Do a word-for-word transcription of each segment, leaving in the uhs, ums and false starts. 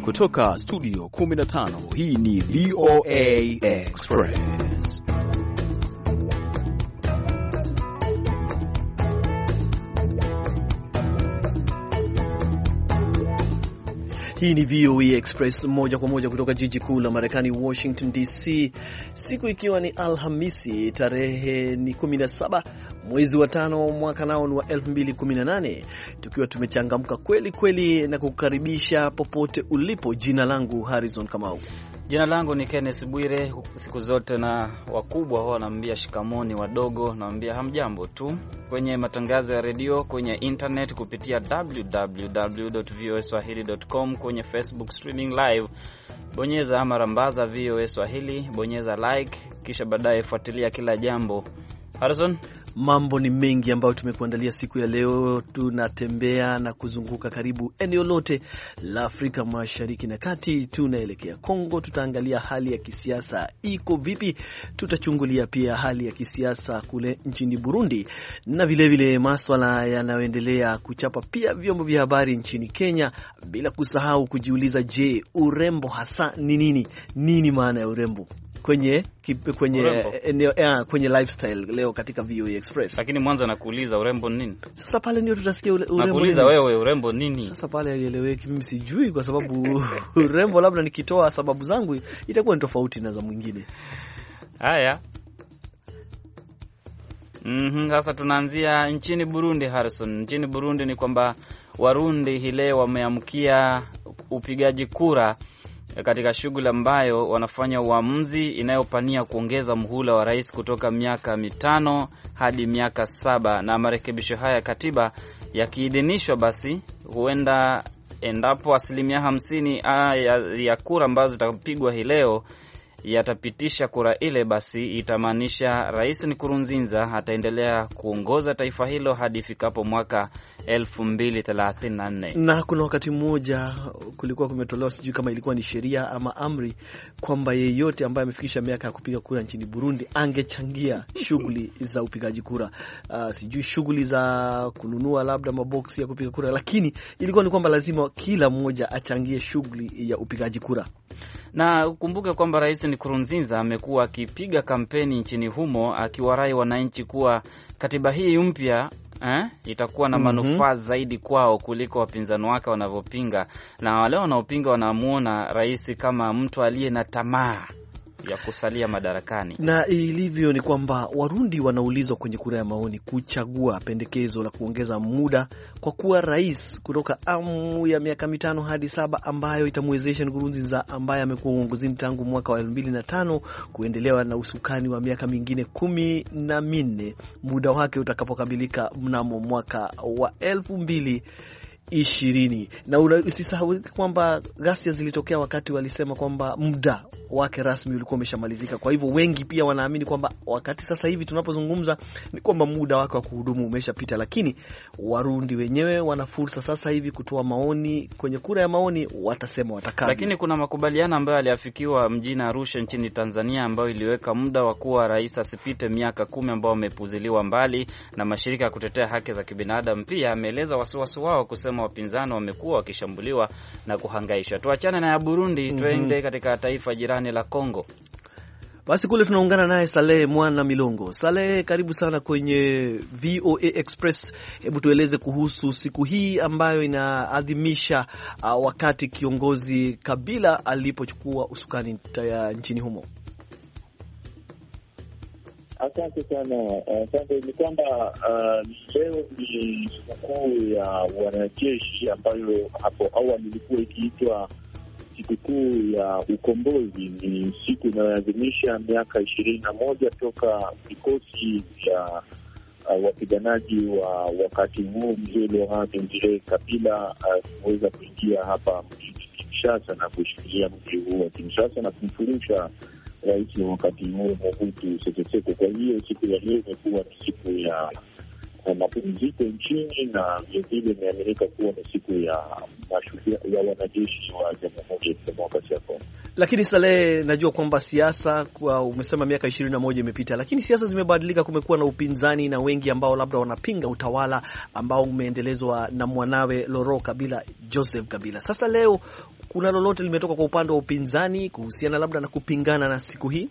Kutoka studio kumi na tano, hii ni V O A Express. Hii ni V O A Express moja kwa moja kutoka jiji kuu la Marekani, Washington D C. Siku ikiwa ni Alhamisi, tarehe ni kumi na saba mwezi wa tano, mwaka nao ni wa elfu mbili kumi na nane, tukiwa tumechangamka kweli kweli na kukaribisha popote ulipo. Jina langu Harrison Kamau. Jina langu ni Kenneth Bwire. Siku zote na wakubwa huwa wanaambia shikamoni, wadogo naambia hamjambo tu. Kwenye matangazo ya redio, kwenye internet kupitia w w w dot v o a swahili dot com, kwenye Facebook streaming live, bonyeza ama rambaza V O A Swahili, bonyeza like, kisha baadaye fuatilia kila jambo. Harrison, mambo ni mengi ambayo tumekuandalia siku ya leo. Tunatembea na kuzunguka karibu eneo lote la Afrika Mashariki na Kati. Tunaelekea Kongo, tutaangalia hali ya kisiasa iko vipi. Tutachungulia pia hali ya kisiasa kule nchini Burundi, na vile vile masuala yanayoendelea kuchapa pia vyombo vya habari nchini Kenya, bila kusahau kujiuliza, je, urembo hasa ni nini? Nini maana ya urembo kwenye kwenye eneo eh, kwenye lifestyle leo katika V O A Express. Lakini mwanzo nakuuliza urembo ni nini? Sasa pale ndio tutasikia ure, urembo. Nakuuliza wewe urembo nini? Sasa pale haieleweki, mimi sijui, kwa sababu urembo labda nikitoa sababu zangu itakuwa ni tofauti na za mwingine. Haya. Mhm, sasa tunaanzia nchini Burundi, Harrison. Nchini Burundi ni kwamba Warundi hile wameamkia upigaji kura katika shughuli ambayo wanafanya uamuzi inayopania kuongeza muhula wa rais kutoka miaka mitano hadi miaka saba. Na marekebisho haya katiba yakiidhinishwa, basi huenda endapo asilimia hamsini ya, ya kura ambazo zitapigwa hii leo yatapitisha kura ile, basi itamaanisha Rais Nkurunziza ataendelea kuongoza taifa hilo hadi ifikapo mwaka elfu mbili thelathini na nne. Na kuna wakati mmoja kulikuwa kumetolewa, sijui kama ilikuwa ni sheria ama amri, kwamba yeyote ambaye amefikisha miaka ya kupiga kura nchini Burundi angechangia shughuli za upigaji kura. Uh, sijui shughuli za kununua labda maboksi ya kupiga kura, lakini ilikuwa ni kwamba lazima kila mmoja achangie shughuli ya upigaji kura. Na ukumbuke kwamba Rais Nkurunziza amekuwa akipiga kampeni nchini humo akiwarai wananchi kuwa katiba hii mpya eh, itakuwa na manufaa mm-hmm. zaidi kwao kuliko wapinzani wake wanavyopinga. Na wale wanaopinga wanamuona rais kama mtu aliye na tamaa ya kusalia madarakani. Na ilivyo ni kwamba Warundi wanaulizwa kwenye kura ya maoni kuchagua pendekezo la kuongeza muda kwa kuwa rais kutoka amu ya miaka mitano hadi saba, ambayo itamwezesha Nkurunziza ambaye amekuwa uongozini tangu mwaka wa elfu mbili na tano kuendelewa na usukani wa miaka mingine kumi na minne, muda wake utakapokamilika mnamo mwaka wa elfu mbili ishirini. Na usisahau kwamba ghasia zilitokea wakati walisema kwamba muda wake rasmi ulikuwa umeshamalizika. Kwa hivyo wengi pia wanaamini kwamba wakati sasa hivi tunapozungumza ni kwamba muda wake wa kuhudumu umeshapita, lakini Warundi wenyewe wana fursa sasa hivi kutoa maoni kwenye kura ya maoni, watasema watakaa. Lakini kuna makubaliano ambayo yaliafikiwa mjini Arusha nchini Tanzania ambayo iliweka muda wa kuwa rais asipite miaka kumi, ambao wamepuziliwa mbali, na mashirika ya kutetea haki za kibinadamu pia ameeleza wasiwasi wao kusema wapinzani wamekuwa wakishambuliwa na kuhangaishwa. Tuachane na ya Burundi, mm-hmm. tuende katika taifa jirani la Kongo. Basi kule tunaungana naye Saleh Mwana Milongo. Saleh, karibu sana kwenye V O A Express. Hebu tueleze kuhusu siku hii ambayo inaadhimisha uh, wakati kiongozi Kabila alipochukua usukani nchini humo. Asante sana. Asante. Uh, ni kwamba uh, leo ni sikukuu ya wanajeshi ambayo hapo awali ilikuwa ikiitwa sikukuu ya ukombozi. Ni siku inayoadhimisha miaka ishirini na moja toka vikosi vya uh, wapiganaji wa wakati huo mzee Laurent Desire Kabila kuweza uh, kuingia hapa mjini Kinshasa na kushikilia mji huu wa Kinshasa na kumfurusha rais wa wakati huo Mobutu Sese Seko. Kwa hiyo siku ya leo imekuwa ni siku ya mapumziko nchini, na vilevile imeaminika kuwa ni siku ya mashujaa ya wanajeshi wa Jamhuri ya Kidemokrasia ya Kongo. Lakini Saleh, najua kwamba siasa, kwa umesema miaka ishirini na moja imepita, lakini siasa zimebadilika. Kumekuwa na upinzani na wengi ambao labda wanapinga utawala ambao umeendelezwa na mwanawe Laurent Kabila, Joseph Kabila. Sasa leo kuna lolote limetoka kwa upande wa upinzani kuhusiana labda na kupingana na siku hii?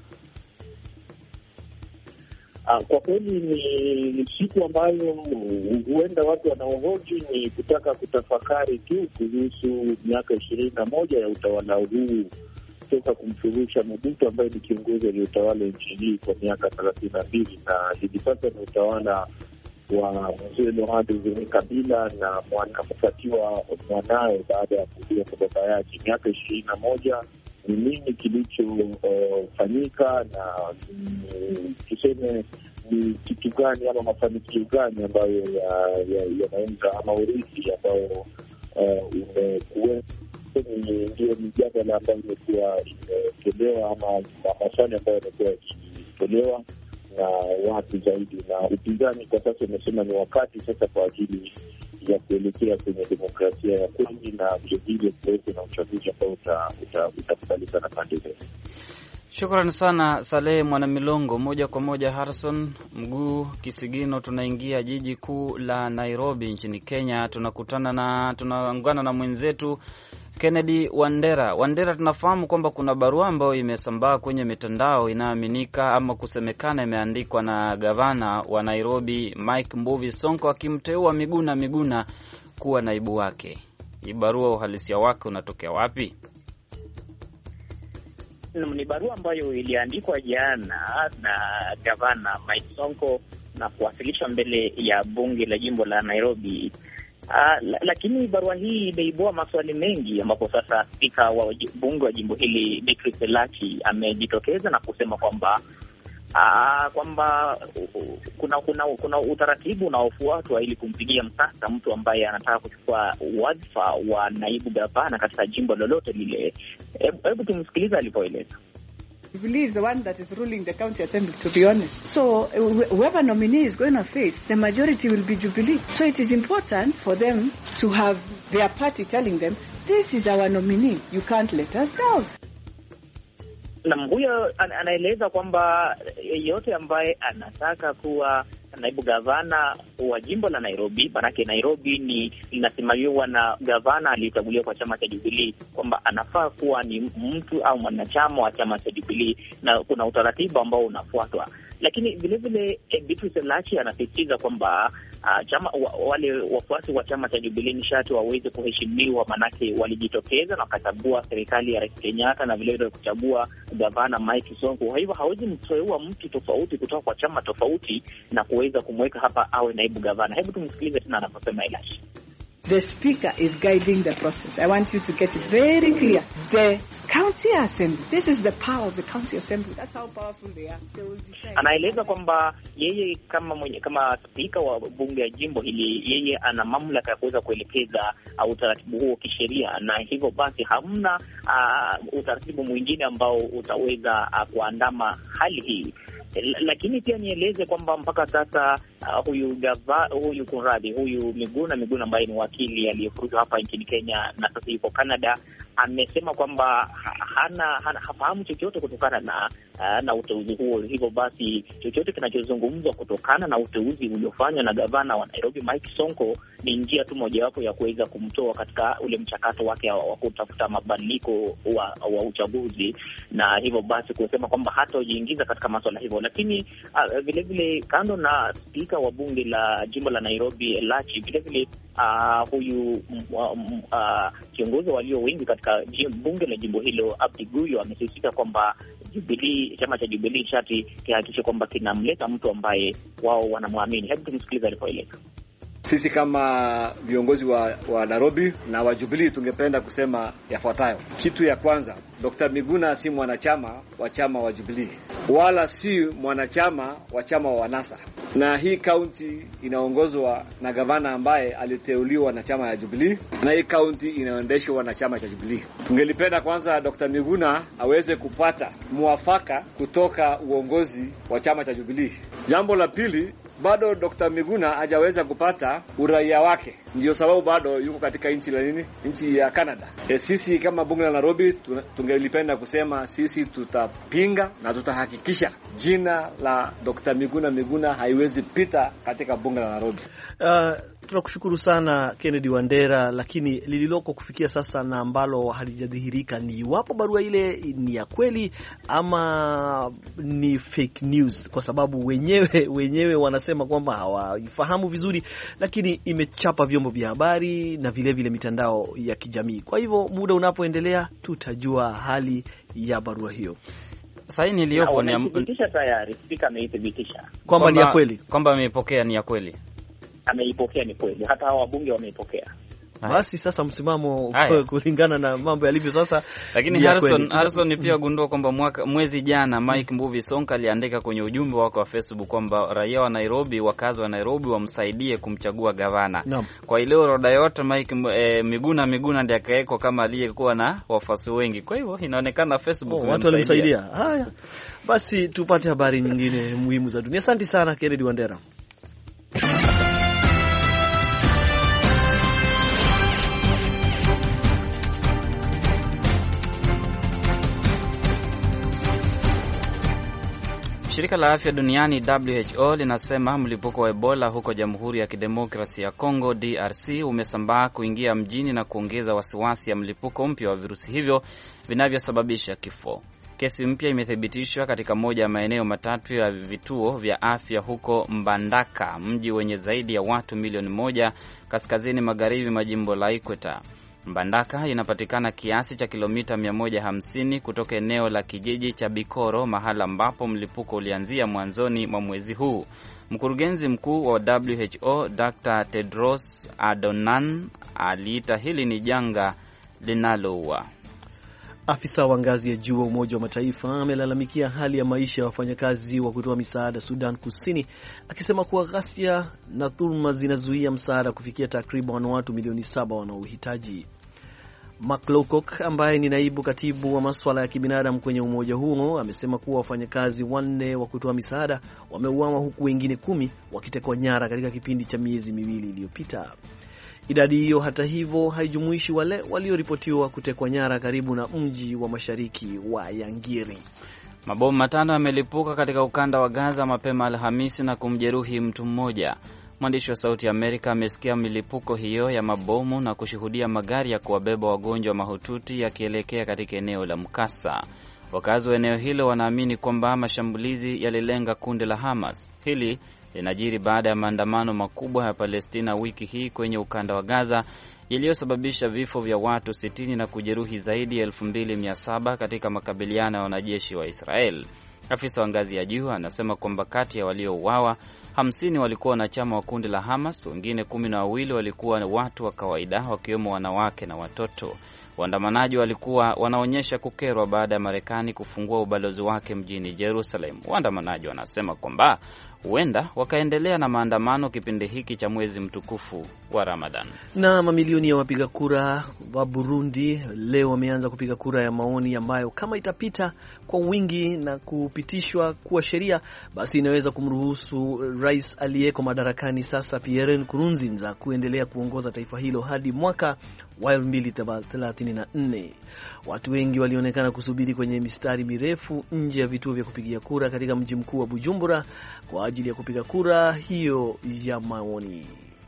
Kwa kweli ni, ni siku ambayo huenda watu wanaohoji ni kutaka kutafakari tu kuhusu miaka ishirini na moja ya utawala huu toka kumfurusha Mobutu ambaye ni kiongozi aliyotawala nchi hii kwa miaka thelathini na mbili, na hivi sasa ni utawala wa mzee Laurent Desire Kabila na kufuatiwa mwanawe baada ya kuuliwa kwa baba yake. Miaka ishirini na moja ni nini kilichofanyika, uh, na mm, tuseme ni kitu gani ama mafanikio gani ambayo yanaweza ya, ya ama urithi ambao umekuwa ndio mijadala ambayo imekuwa imetolewa ama maswali ambayo yamekuwa yakitolewa na watu zaidi. Na upinzani kwa sasa umesema ni wakati sasa kwa ajili ya kuelekea kwenye demokrasia ya kweli na vilevile kuwepo na uchaguzi ambao utakubalika na pande zote. Shukrani sana Saleh Mwanamilongo. Moja kwa moja Harrison Mguu Kisigino, tunaingia jiji kuu la Nairobi nchini Kenya. Tunakutana na tunaungana na mwenzetu Kennedy Wandera. Wandera, tunafahamu kwamba kuna barua ambayo imesambaa kwenye mitandao inayoaminika ama kusemekana imeandikwa na gavana wa Nairobi Mike Mbuvi Sonko akimteua Miguna Miguna kuwa naibu wake. Hii barua uhalisia wake unatokea wapi? Ni barua ambayo iliandikwa jana na gavana Mike Sonko na kuwasilishwa mbele ya bunge la jimbo la Nairobi. Uh, lakini barua hii imeibua maswali mengi, ambapo sasa spika wa bunge wa jimbo hili Beatrice Elachi amejitokeza na kusema kwamba uh, kwamba uh, kuna kuna kuna utaratibu unaofuatwa ili kumpigia msasa mtu ambaye anataka kuchukua wadhifa wa naibu gavana katika jimbo lolote lile. Hebu tumsikilize alipoeleza. Jubilee is the one that is ruling the county assembly, to be honest. So whoever nominee is going to face, the majority will be Jubilee. So it is important for them to have their party telling them, this is our nominee, you can't let us down. Na huyo anaeleza kwamba yeyote ambaye anataka kuwa naibu gavana wa jimbo la Nairobi, manake Nairobi ni inasimamiwa na gavana aliyechaguliwa kwa chama cha Jubilee, kwamba anafaa kuwa ni mtu au mwanachama wa chama cha Jubilee na kuna utaratibu ambao unafuatwa. Lakini vile vile Beatrice Elachi anasisitiza kwamba uh, chama wa, wale wafuasi wa chama cha Jubilee nishati waweze kuheshimiwa, manake walijitokeza na wakachagua serikali ya Rais Kenyatta na vile vile kuchagua gavana Mike Sonko. Kwa hivyo hawezi mteua mtu tofauti kutoka kwa chama tofauti na kuweza kumweka hapa awe naibu gavana. Hebu tumsikilize tena anaposema Elachi. The speaker is guiding the process. I want you to get it very clear. The county assembly, this is the power of the county assembly. That's how powerful they are. They will decide. Anaeleza kwamba yeye kama mwenye, kama spika wa bunge ya jimbo hili, yeye ana mamlaka ya kuweza kuelekeza uh, utaratibu huo kisheria, na hivyo basi hamna uh, utaratibu mwingine ambao utaweza uh, kuandama hali hii. Lakini pia nieleze kwamba mpaka sasa uh, huyu gava, huyu kunradhi, huyu Miguna Miguna ambaye ni wakili aliyefuruzwa hapa nchini Kenya na sasa yuko Canada, amesema kwamba hana, hana hafahamu chochote kutokana na uh, na uteuzi huo. Hivyo basi chochote kinachozungumzwa kutokana na uteuzi uliofanywa na gavana wa Nairobi Mike Sonko ni njia tu mojawapo ya kuweza kumtoa katika ule mchakato wake wa kutafuta mabadiliko wa, wa uchaguzi, na hivyo basi kusema kwamba hata ujiingiza katika masuala hivyo. Lakini uh, vile vile kando na spika wa bunge la jimbo la Nairobi Elachi, vile vile uh, huyu uh, kiongozi walio wengi katika bunge la jimbo hilo Abdi Guyo amesisitiza kwamba Jubilee, chama cha Jubilee shati kihakikisha kwamba kinamleta mtu ambaye wao wanamwamini. Hebu tumsikilize alipoeleza. Sisi kama viongozi wa, wa Nairobi na wa Jubilee tungependa kusema yafuatayo. Kitu ya kwanza, Doctor Miguna si mwanachama wa chama wa Jubilee, wala si mwanachama wa chama wa NASA. Na hii county inaongozwa na gavana ambaye aliteuliwa na chama ya Jubilee, na hii county inaendeshwa na chama cha Jubilee. Tungelipenda kwanza Doctor Miguna aweze kupata muafaka kutoka uongozi wa chama cha Jubilee. Jambo la pili, bado Doctor Miguna hajaweza kupata uraia wake. Ndio sababu bado yuko katika nchi la nini? Nchi ya Canada. E, sisi kama bunge la Nairobi tungelipenda kusema sisi tutapinga na tutahakikisha jina la Doctor Miguna Miguna haiwezi pita katika bunge la Nairobi. Uh, Tunakushukuru sana Kennedy Wandera, lakini lililoko kufikia sasa na ambalo halijadhihirika ni iwapo barua ile ni ya kweli ama ni fake news, kwa sababu wenyewe wenyewe wanasema kwamba hawaifahamu vizuri, lakini imechapa vyombo vya habari na vile vile mitandao ya kijamii. Kwa hivyo muda unapoendelea tutajua hali ya barua hiyo. Saini iliyopo ni amethibitisha tayari, spika ameithibitisha kwamba ni ya kweli, kwamba ameipokea ni ya kweli. Ameipokea ni kweli, hata hao wabunge wameipokea. Basi sasa msimamo kulingana na mambo yalivyo sasa. Lakini Harrison, Harrison pia gundua kwamba mwaka mwezi jana Mike Mbuvi Sonko aliandika kwenye ujumbe wake wa Facebook kwamba raia wa Nairobi, wakazi wa Nairobi wamsaidie kumchagua gavana. No. Kwa ile orodha yote Mike eh, Miguna Miguna ndiye akawekwa kama aliyekuwa na wafuasi wengi. Kwa hivyo inaonekana Facebook oh, watu walimsaidia. Haya. Basi tupate habari nyingine muhimu za dunia. Asante sana Kennedy Wandera. Shirika la Afya Duniani W H O linasema mlipuko wa Ebola huko Jamhuri ya Kidemokrasia ya Kongo D R C umesambaa kuingia mjini na kuongeza wasiwasi ya mlipuko mpya wa virusi hivyo vinavyosababisha kifo. Kesi mpya imethibitishwa katika moja ya maeneo matatu ya vituo vya afya huko Mbandaka, mji wenye zaidi ya watu milioni moja kaskazini magharibi mwa jimbo la Ikweta. Mbandaka inapatikana kiasi cha kilomita mia moja hamsini kutoka eneo la kijiji cha Bikoro, mahala ambapo mlipuko ulianzia mwanzoni mwa mwezi huu. Mkurugenzi mkuu wa W H O Doctor Tedros Adhanom aliita hili ni janga linaloua. Afisa wa ngazi ya juu wa Umoja wa Mataifa amelalamikia hali ya maisha ya wafanyakazi wa kutoa misaada Sudan Kusini, akisema kuwa ghasia na dhuluma zinazuia msaada kufikia takriban watu milioni saba wanaohitaji. Mark Lowcock ambaye ni naibu katibu wa masuala ya kibinadamu kwenye umoja huo amesema kuwa wafanyakazi wanne wa kutoa misaada wameuawa huku wengine kumi wakitekwa nyara katika kipindi cha miezi miwili iliyopita. Idadi hiyo hata hivyo haijumuishi wale walioripotiwa kutekwa nyara karibu na mji wa mashariki wa Yangiri. Mabomu matano yamelipuka katika ukanda wa Gaza mapema Alhamisi na kumjeruhi mtu mmoja. Mwandishi wa Sauti ya Amerika amesikia milipuko hiyo ya mabomu na kushuhudia magari ya kuwabeba wagonjwa mahututi yakielekea katika eneo la mkasa. Wakazi wa eneo hilo wanaamini kwamba mashambulizi yalilenga kundi la Hamas. Hili linajiri baada ya maandamano makubwa ya Palestina wiki hii kwenye ukanda wa Gaza yaliyosababisha vifo vya watu sitini na kujeruhi zaidi ya elfu mbili mia saba katika makabiliano ya wanajeshi wa Israel. Afisa wa ngazi ya juu anasema kwamba kati ya waliouawa hamsini walikuwa wanachama wa kundi la Hamas, wengine kumi na wawili walikuwa watu wa kawaida wakiwemo wanawake na watoto. Waandamanaji walikuwa wanaonyesha kukerwa baada ya Marekani kufungua ubalozi wake mjini Jerusalem. Waandamanaji wanasema kwamba huenda wakaendelea na maandamano kipindi hiki cha mwezi mtukufu wa Ramadhan. Na mamilioni ya wapiga kura wa Burundi leo wameanza kupiga kura ya maoni ambayo kama itapita kwa wingi na kupitishwa kuwa sheria, basi inaweza kumruhusu rais aliyeko madarakani sasa Pierre Nkurunziza kuendelea kuongoza taifa hilo hadi mwaka wa elfu mbili thelathini na nne. Watu wengi walionekana kusubiri kwenye mistari mirefu nje ya vituo vya kupigia kura katika mji mkuu wa Bujumbura kwa ajili ya kupiga kura hiyo ya maoni.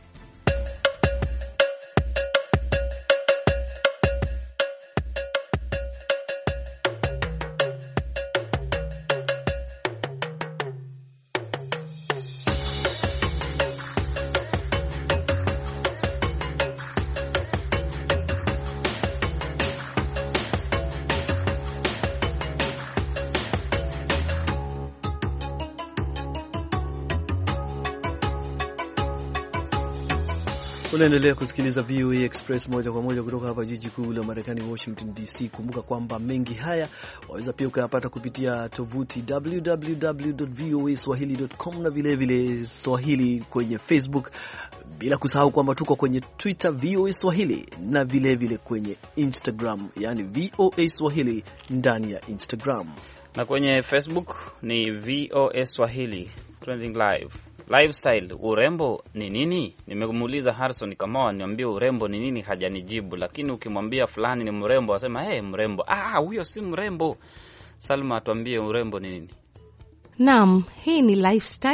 Unaendelea kusikiliza V O A Express moja kwa moja kutoka hapa jiji kuu la Marekani, Washington D C. Kumbuka kwamba mengi haya waweza pia ukayapata kupitia tovuti w w w dot voa swahili dot com na vile vile Swahili kwenye Facebook, bila kusahau kwamba tuko kwenye Twitter V O A Swahili na vile vile kwenye Instagram, yani V O A Swahili ndani ya Instagram. Na kwenye Facebook ni V O A Swahili Trending Live. Lifestyle, urembo ni nini? Nimemuuliza Harrison kama niambie urembo ni nini, hajanijibu, lakini ukimwambia fulani ni mrembo asema hey, mrembo. Ah, huyo si mrembo. Salma, tuambie urembo ni nini? Naam, hii ni lifestyle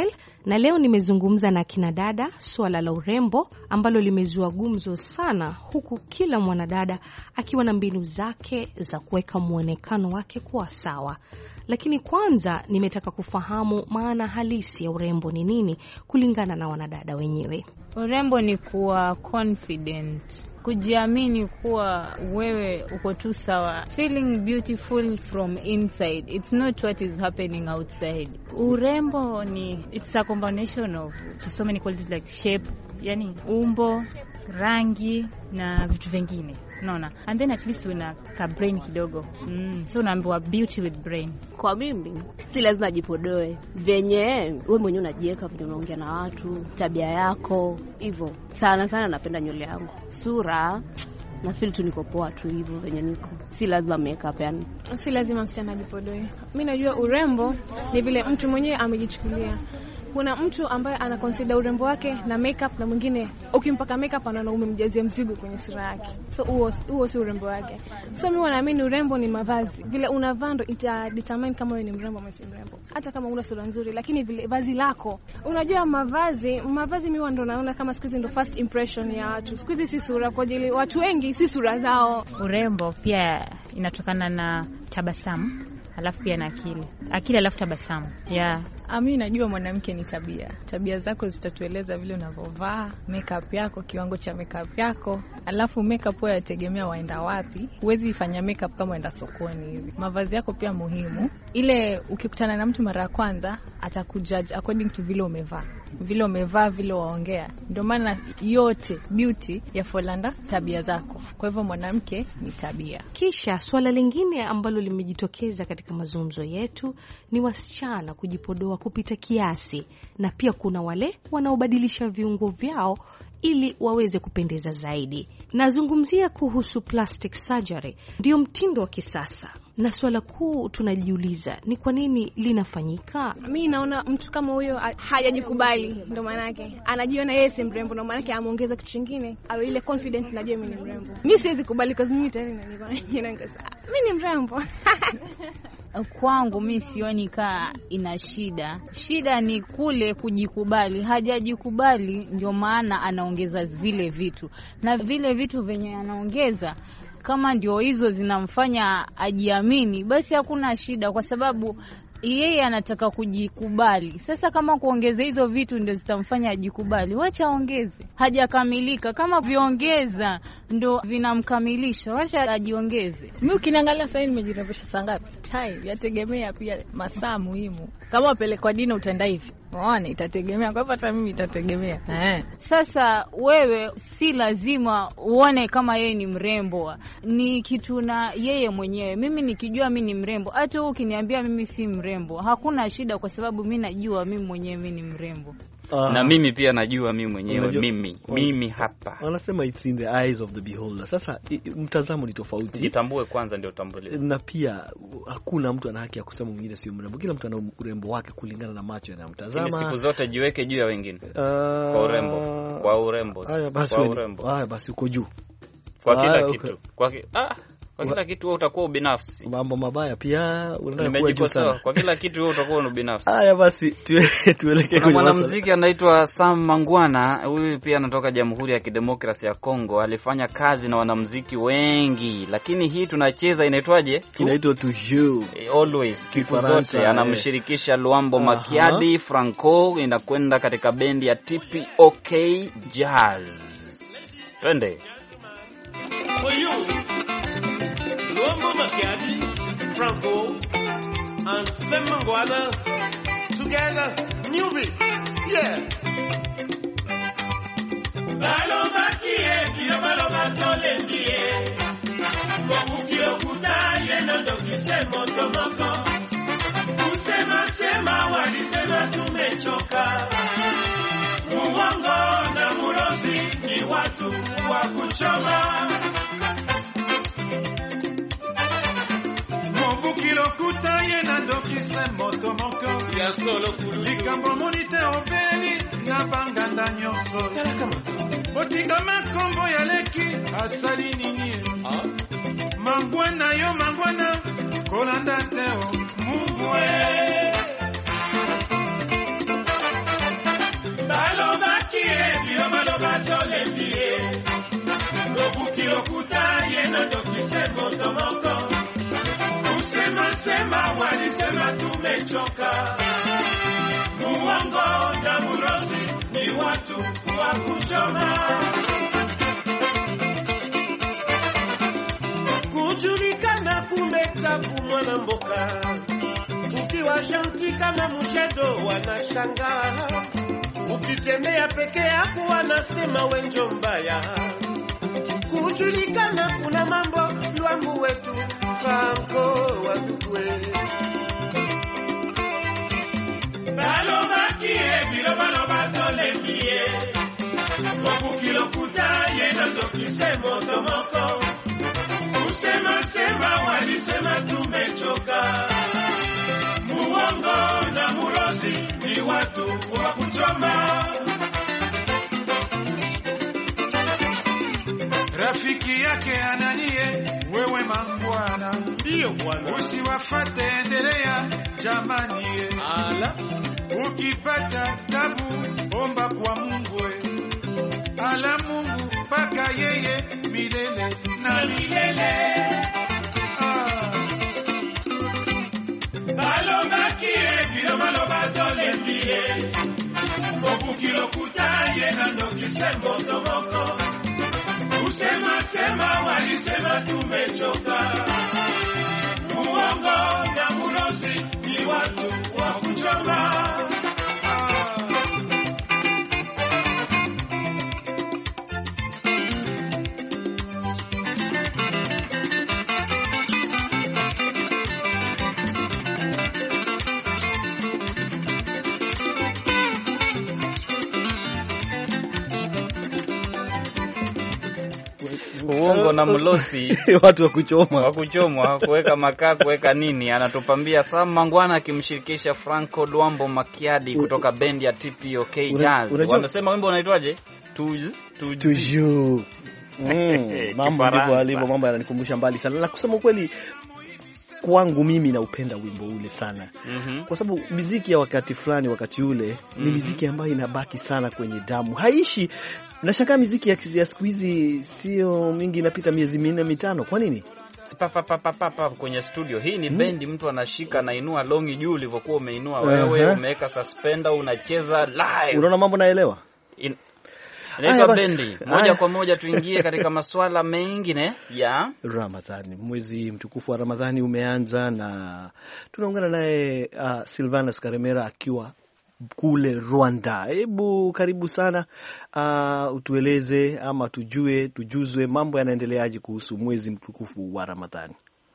Na leo nimezungumza na kina dada swala la urembo ambalo limezua gumzo sana, huku kila mwanadada akiwa na mbinu zake za kuweka muonekano wake kuwa sawa. Lakini kwanza nimetaka kufahamu maana halisi ya urembo ni nini kulingana na wanadada wenyewe. Urembo ni kuwa confident, kujiamini kuwa wewe uko tu sawa, feeling beautiful from inside, it's not what is happening outside. Urembo ni it's a combination of so many qualities like shape, yani umbo, rangi na vitu vingine, unaona, and then at least una ka brain kidogo. mm. So unaambiwa beauty with brain. Kwa mimi si lazima jipodoe, venye wewe mwenyewe unajiweka, venye unaongea na watu, tabia yako hivyo. Sana sana napenda nywele yangu, sura na feel tu niko poa tu hivyo venye niko, si lazima makeup. Yani si lazima msichana ajipodoe. Mimi najua urembo ni vile mtu mwenyewe amejichukulia. Kuna mtu ambaye ana consider urembo wake na makeup, na mwingine ukimpaka makeup anaona umemjazia mzigo kwenye sura yake, so huo huo si urembo wake. So mimi naamini urembo ni mavazi, vile unavaa ndo ita determine kama wewe ni mrembo au si mrembo. Hata kama una sura nzuri, lakini vile vazi lako, unajua mavazi mavazi mimi ndo naona kama siku hizi ndo first impression ya watu. Siku hizi si sura, kwa ajili watu wengi si sura zao. Urembo pia inatokana na tabasamu, alafu pia na akili. Akili alafu tabasamu. Yeah. Mimi najua mwanamke ni tabia. Tabia zako zitatueleza vile unavovaa, makeup yako, kiwango cha makeup yako. Alafu makeup wewe yategemea waenda wapi. Huwezi fanya makeup kama waenda sokoni hivi. Mavazi yako pia muhimu. Ile ukikutana na mtu mara ya kwanza atakujudge according to vile umevaa. Vile umevaa, vile waongea. Ndio maana yote beauty ya folanda tabia zako. Kwa hivyo mwanamke ni tabia. Kisha swala lingine ambalo limejitokeza katika mazungumzo yetu ni wasichana kujipodoa kupita kiasi, na pia kuna wale wanaobadilisha viungo vyao ili waweze kupendeza zaidi. Nazungumzia kuhusu plastic surgery, ndio mtindo wa kisasa. Na swala kuu tunajiuliza ni kwa nini linafanyika? Mimi naona mtu kama huyo hajajikubali, ndio maana yake anajiona yeye si mrembo, ndio maana yake ameongeza kitu kingine, au ile confidence, najua mimi ni mrembo. Mimi siwezi kubali kwa sababu mimi tayari naniona mimi ni mrembo. Kwangu mimi sioni kaa ina shida. Shida ni kule kujikubali. Hajajikubali ndio maana anaongeza vile vitu. Na vile vitu venye anaongeza kama ndio hizo zinamfanya ajiamini, basi hakuna shida, kwa sababu yeye anataka kujikubali. Sasa kama kuongeza hizo vitu ndio zitamfanya ajikubali, wacha ongeze. Hajakamilika, kama viongeza ndio vinamkamilisha, wacha ajiongeze. Mimi ukiniangalia sasa nimejirembesha saa ngapi? Time yategemea pia masaa muhimu. Kama upele kwa dina utaenda hivi, unaona, itategemea. Kwa hivyo hata mimi itategemea. Eh. Sasa wewe si lazima uone kama yeye ni mrembo. Ni kitu na yeye mwenyewe. Mimi nikijua mimi ni mrembo, hata wewe ukiniambia mimi si mrembo, hakuna shida, kwa sababu mimi najua mimi mwenyewe mimi ni mrembo. Uh, na mimi pia najua mimi mwenyewe mimi mimi hapa. Wanasema it's in the eyes of the beholder. Sasa mtazamo ni tofauti. Jitambue kwanza ndio utambulike. Na pia hakuna mtu ana haki ya kusema mwingine sio mrembo. Kila mtu ana urembo wake kulingana na macho yanayomtazama. Siku zote jiweke juu ya wengine. Uh, kwa urembo, kwa urembo. Haya basi, kwa urembo. Haya basi uko juu. Kwa kila aya, kitu. Kwa ki, ah Kwa kila kitu wewe utakuwa ubinafsi. Mambo mabaya pia unataka kuwa juu sana. Kwa kila kitu wewe utakuwa ubinafsi. Haya basi tuelekee kwenye mwanamuziki anaitwa Sam Mangwana. Huyu pia anatoka Jamhuri ya Kidemokrasia ya Kongo. Alifanya kazi na wanamuziki wengi, lakini hii tunacheza inaitwaje? Inaitwa To You. Always. Siku zote anamshirikisha eh. Luambo Makiadi, Franco, inakwenda katika bendi ya T P O K Jazz. Twende. For you. Luambo Makiadi, Franco, and Sam Mangwana, together, new beat, yeah. Balo makie, kilo balo matole ndiye, Mungu kilo kutaye, nando kisemo tomoko, kusema sema, walisema tumechoka, muongo na murozi, ni watu wa kuchoma. Lokuta yena doki se moto moko ya solo kulu likambo monite obeli na banganda nyoso botinga makombo ya leki asali nini mangwana yo mangwana kolanda teo mumwe motomoko. Kusema sema walisema tumechoka. Muongo na murozi ni watu wa kuchoma. Kujulikana kumbe tabu mwana mboka. Ukiwa shanti kama mchedo wanashangaa. Ukitembea peke yako wanasema wenjo mbaya. Kujulikana kuna mambo luamu wetu Franco watukwe. Balo makie bilo balo batole mie. Moku kilo kuta yena ndokise motomoko. Usema sema walisema tumechoka. Muongo na murozi ni watu wa kuchoma. Rafiki yake ananie wewe mangwana. Ndio bwana. Usiwafate endelea jamani. Ala. Ukipata tabu omba kwa Mungu. Ala Mungu paka yeye milele na milele. Ah. Balo makie bilo malo batole mie. Moku kilo kutaye na ndokise motomoko. Usema sema walisema tumechoka. Muongo na murozi ni watu wa kuchoma. Uongo na mlosi watu wa kuchoma wa kuchomwa kuweka makaa kuweka nini. Anatupambia Sam Mangwana akimshirikisha Franco Luambo Makiadi kutoka bendi ya T P O K Jazz. Wanasema wimbo unaitwaje? Tuju. Mm, mambo ndivyo alivyo, mambo yananikumbusha mbali sana. Na kusema ukweli kwangu mimi naupenda wimbo ule sana. Mm-hmm. Kwa sababu muziki ya wakati fulani wakati ule mm-hmm. ni muziki ambayo inabaki sana kwenye damu. Haishi. Nashangaa muziki ya siku hizi sio mingi, inapita miezi minne mitano. Kwa nini? Papa papa papa kwenye studio. Hii ni hmm. bendi mtu anashika na inua longi juu ulivyokuwa umeinua wewe, uh-huh. umeweka suspender unacheza live. Unaona mambo naelewa? In... Inaitwa bendi. Moja kwa moja tuingie katika masuala mengine ya Ramadhani. Mwezi mtukufu wa Ramadhani umeanza na tunaungana naye uh, Silvanus Karemera akiwa kule Rwanda. Hebu karibu sana, uh, utueleze ama tujue tujuzwe mambo yanaendeleaje kuhusu mwezi mtukufu wa Ramadhani.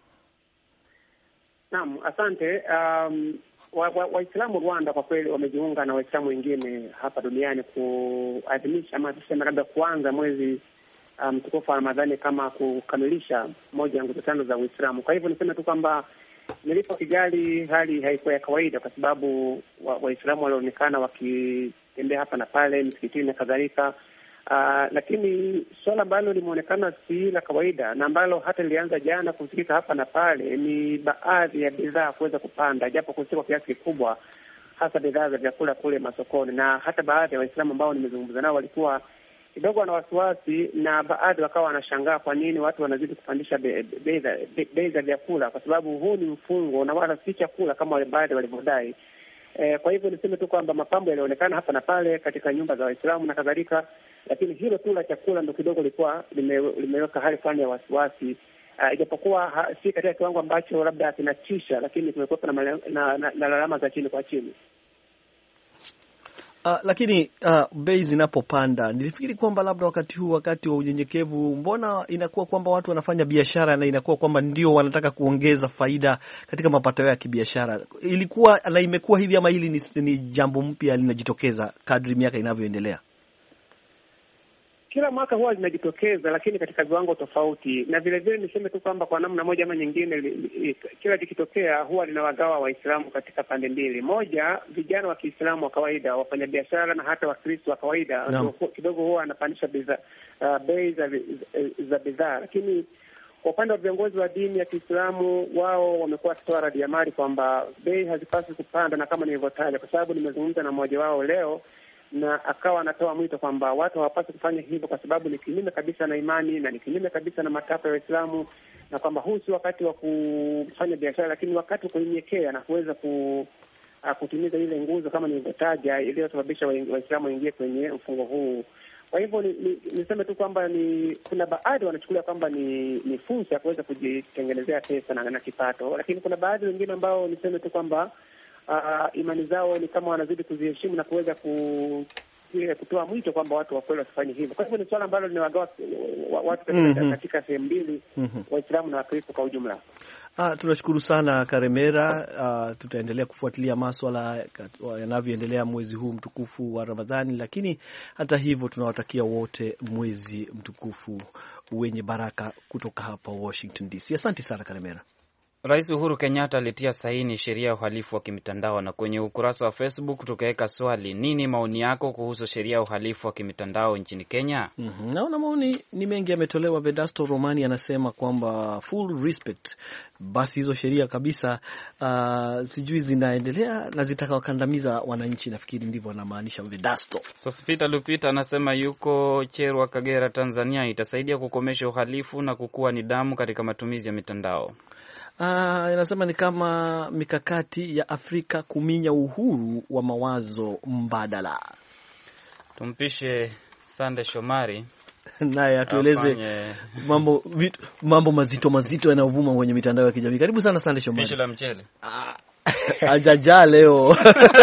Naam, asante. Um, Waislamu wa, wa Rwanda kwa kweli wamejiunga na Waislamu wengine hapa duniani kuadhimisha ama tuseme labda kuanza mwezi mtukufu um, wa Ramadhani kama kukamilisha moja ya nguzo tano za Uislamu. Kwa hivyo niseme tu kwamba nilipo Kigali hali haikuwa ya kawaida kwa sababu Waislamu wa walionekana wakitembea hapa na pale msikitini na kadhalika. Uh, lakini swala ambalo limeonekana si la kawaida na ambalo hata lilianza jana kusikika hapa na pale ni baadhi ya bidhaa kuweza kupanda, japo kusikika kiasi kikubwa, hasa bidhaa za vyakula kule masokoni. Na hata baadhi ya Waislamu ambao nimezungumza nao walikuwa kidogo wana wasiwasi, na baadhi wakawa wanashangaa kwa nini watu wanazidi kupandisha bei za vyakula, kwa sababu huu ni mfungo na wala si chakula kama wale baadhi walivyodai. Eh, kwa hivyo niseme tu kwamba mapambo yalionekana hapa na pale katika nyumba za Waislamu na kadhalika, lakini hilo tu la chakula ndio kidogo lilikuwa lime, limeweka hali fulani ya wasiwasi. Uh, ijapokuwa ha, si katika kiwango ambacho labda kinatisha, lakini kumekuwa na, na, na, na, na lalama za chini kwa chini. Uh, lakini uh, bei zinapopanda nilifikiri kwamba labda wakati huu wakati wa unyenyekevu, mbona inakuwa kwamba watu wanafanya biashara na inakuwa kwamba ndio wanataka kuongeza faida katika mapato ya kibiashara. Ilikuwa na imekuwa hivi ama hili ni, ni jambo mpya linajitokeza kadri miaka inavyoendelea? Kila mwaka huwa linajitokeza, lakini katika viwango tofauti. Na vile vile niseme tu kwamba kwa namna moja ama nyingine li, li, kila likitokea huwa linawagawa Waislamu katika pande mbili. Moja, vijana wa Kiislamu wa kawaida, wafanyabiashara na hata Wakristo wa kawaida no. kidogo huwa anapandisha bidhaa uh, bei za, za bidhaa. Lakini kwa upande wa viongozi wa dini ya Kiislamu, wao wamekuwa wakitoa radiamali kwamba bei hazipaswi kupanda, na kama nilivyotaja, kwa sababu nimezungumza na mmoja wao leo, na akawa anatoa mwito kwamba watu hawapaswi kufanya hivyo kwa sababu ni kinyume kabisa na imani na ni kinyume kabisa na matakwa ya Waislamu, na kwamba huu si wakati wa kufanya biashara, lakini wakati wa kunyenyekea na kuweza ku, uh, kutimiza ile nguzo kama nilivyotaja iliyosababisha Waislamu waingie kwenye mfungo huu. Kwa hivyo ni, ni, niseme tu kwamba ni kuna baadhi wanachukulia kwamba ni ni fursa ya kuweza kujitengenezea pesa na, na kipato, lakini kuna baadhi wengine ambao niseme tu kwamba uh, imani zao ni kama wanazidi kuziheshimu na kuweza ku kutoa mwito kwamba watu wa kweli wasifanye hivyo. Kwa hivyo ni swala ambalo linawagawa watu katika, mm-hmm. katika sehemu mbili, mm-hmm. Waislamu na Wakristo kwa ujumla. Ah, tunashukuru sana Karemera. Ah, tutaendelea kufuatilia maswala yanavyoendelea mwezi huu mtukufu wa Ramadhani, lakini hata hivyo tunawatakia wote mwezi mtukufu wenye baraka kutoka hapa Washington D C. Asante sana Karemera. Rais Uhuru Kenyatta alitia saini sheria ya uhalifu wa kimitandao, na kwenye ukurasa wa Facebook tukaweka swali, nini maoni yako kuhusu sheria ya uhalifu wa kimitandao nchini Kenya? Mm-hmm. Naona maoni ni mengi yametolewa. Vedasto Romani anasema kwamba full respect, basi hizo sheria kabisa uh, sijui zinaendelea na zitakawakandamiza wananchi, nafikiri ndivyo anamaanisha Vedasto. Sospita Lupita anasema yuko Cherwa, Kagera, Tanzania, itasaidia kukomesha uhalifu na kukua nidhamu katika matumizi ya mitandao. Ah, inasema ni kama mikakati ya Afrika kuminya uhuru wa mawazo mbadala. Tumpishe Sande Shomari naye atueleze mambo vitu, mambo mazito mazito yanayovuma kwenye mitandao ya kijamii. Karibu sana Sande Shomari. Pishi la mchele. Ah, ajaja leo.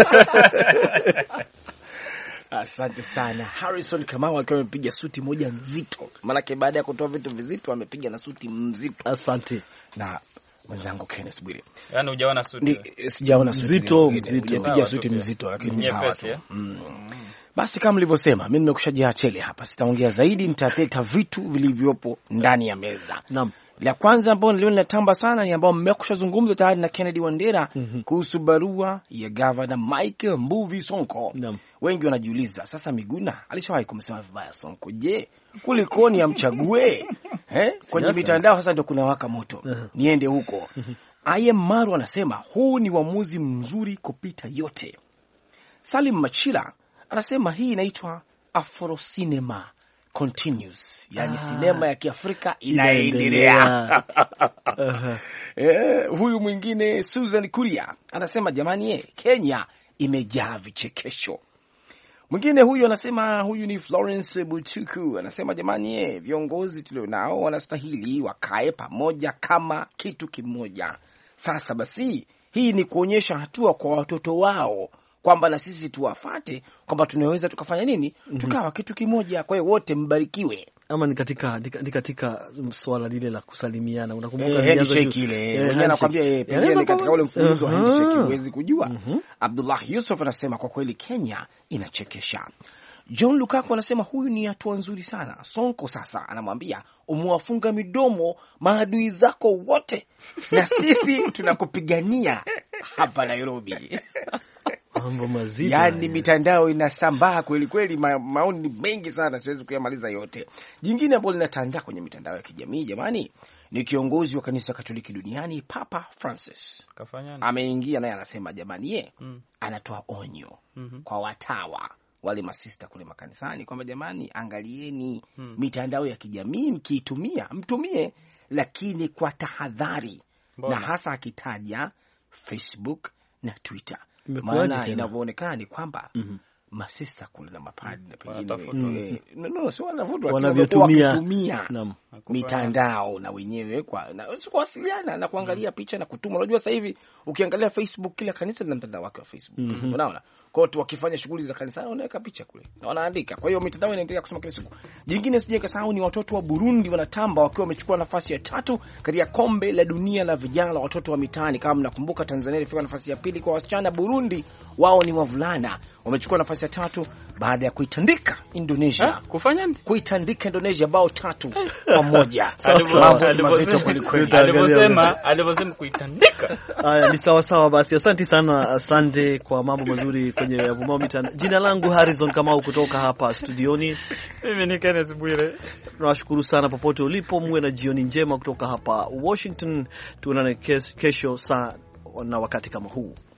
Asante sana Harrison Kamau akiwa amepiga suti moja nzito. Maana baada ya kutoa vitu vizito amepiga na suti mzito. Asante. Na mwenzangu Kenneth Bwire. Yaani hujaona suti? Sijaona suti. Mzito, mzito. Nimepiga suti mzito lakini sawa tu. Mm. Basi kama mlivyosema, mimi nimekushajia tele hapa. Sitaongea zaidi, nitateta vitu vilivyopo ndani ya meza. Naam. La kwanza ambao niliona natamba sana ni ambao mmekushazungumza tayari na Kennedy Wandera, mm-hmm. kuhusu barua ya Governor Mike Mbuvi Sonko. Naam. Wengi wanajiuliza sasa, Miguna alishawahi kumsema vibaya Sonko, je, kulikoni amchague? Eh, kwenye mitandao sasa ndio kuna waka moto. Uh-huh. Niende huko. Uh-huh. I am Maru anasema huu ni uamuzi mzuri kupita yote. Salim Machila anasema hii inaitwa Afro Cinema continues, yani ah, sinema ya Kiafrika inaendelea. uh-huh. Eh, huyu mwingine Susan Kuria anasema jamani, ye, Kenya imejaa vichekesho. Mwingine huyu anasema, huyu ni Florence Butuku anasema jamani, ye, viongozi tulionao wanastahili wakae pamoja kama kitu kimoja. Sasa basi hii ni kuonyesha hatua kwa watoto wao kwamba na sisi tuwafate kwamba tunaweza tukafanya nini, tukawa mm-hmm. kitu kimoja. Kwa hiyo wote mbarikiwe. Ama ni katika ni katika swala lile la kusalimiana, unakumbuka eh, handshake ile eh, mwenye anakuambia yeye pengine ni katika ule mfululizo wa handshake, huwezi kujua. Mm-hmm. Abdullah Yusuf anasema kwa kweli Kenya inachekesha. John Lukaku anasema huyu ni hatua nzuri sana. Sonko sasa anamwambia umewafunga midomo maadui zako wote na sisi tunakupigania hapa Nairobi. Mambo mazito. Yaani mitandao inasambaa kweli kweli, ma, maoni ni mengi sana, siwezi kuyamaliza yote. Jingine ambalo linatandaa kwenye mitandao ya kijamii jamani, ni kiongozi wa kanisa Katoliki duniani Papa Francis. Kafanya ameingia naye anasema jamani, ye mm. anatoa onyo mm-hmm. kwa watawa wale masista kule makanisani kwamba jamani, angalieni hmm. mitandao ya kijamii mkiitumia, mtumie lakini kwa tahadhari, na hasa akitaja Facebook na Twitter. Maana inavyoonekana ni kwamba mm-hmm. masista kule na mapadi na pengine eh, no, no, sio wanavutwa wanavyotumia mitandao na wenyewe kwa na kuwasiliana na kuangalia mm. picha na kutuma. Unajua sasa hivi ukiangalia Facebook, kila kanisa lina mtandao wake wa Facebook. Mm-hmm. Unaona? Kwa hiyo wakifanya shughuli za kanisa wanaweka picha kule na wanaandika. Kwa hiyo mitandao inaendelea kusema kila siku. Jingine sije kasahau ni watoto wa Burundi wanatamba wakiwa wamechukua nafasi ya tatu katika kombe la dunia la vijana la watoto wa mitaani. Kama mnakumbuka, Tanzania ilifika nafasi ya pili kwa wasichana, Burundi wao ni wavulana wamechukua nafasi ya tatu baada ya kuitandika Indonesia. Ha? Kufanya nini? Kuitandika Indonesia bao tatu kwa moja. Aliposema aliposema kuitandika. Haya, ni sawa sawa basi. Asante sana, asante kwa mambo mazuri kwenye yavumao mitandao. Jina langu Harrison Kamau kutoka hapa studioni. Mimi ni Kenneth Bwire. Tunawashukuru sana popote ulipo, muwe na jioni njema kutoka hapa Washington. Tuonane kesho saa na wakati kama huu.